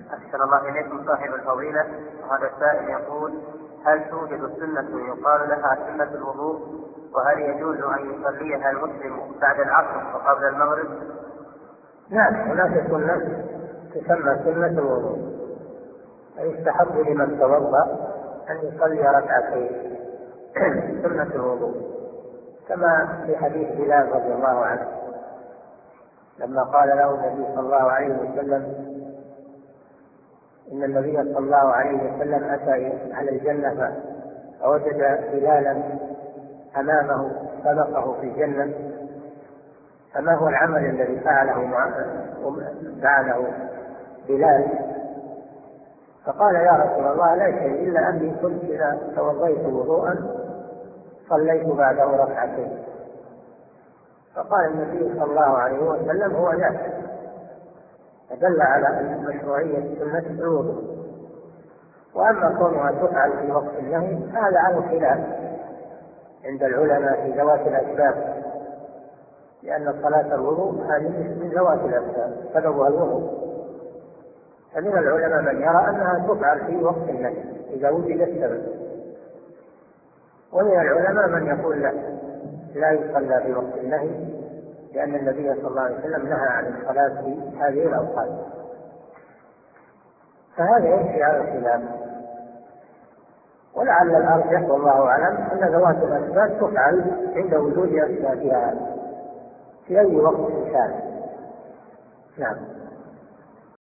أحسن الله إليكم صاحب الفضيلة. وهذا السائل يقول: هل توجد سنة يقال لها سنة الوضوء؟ وهل يجوز أن يصليها المسلم بعد العصر وقبل المغرب؟ نعم، هناك سنة تسمى سنة الوضوء، يستحب لمن توضأ أن يصلي ركعتين سنة الوضوء، كما في حديث بلال رضي الله عنه لما قال له النبي صلى الله عليه وسلم إن النبي صلى الله عليه وسلم أتى على الجنة فوجد بلالا أمامه سبقه في الجنة، فما هو العمل الذي فعله بلال؟ فقال يا رسول الله لا شيء إلا أني كنت إذا توضيت وضوءا صليت بعده ركعتين. فقال النبي صلى الله عليه وسلم هو ذاك، فدل على مشروعية سنة الوضوء. وأما كونها تفعل في وقت النهي هذا على خلاف عند العلماء في ذوات الأسباب، لأن صلاة الوضوء هذه من ذوات الأسباب سببها الوضوء، فمن العلماء من يرى أنها تفعل في وقت النهي إذا وجد السبب، ومن العلماء من يقول لا يصلى في وقت النهي لأن النبي صلى الله عليه وسلم نهى عن الصلاة في هذه الأوقات. فهذا يمشي على الخلاف، ولعل الأرجح والله أعلم أن ذوات الأسباب تفعل عند وجود أسبابها في أي وقت كان. نعم.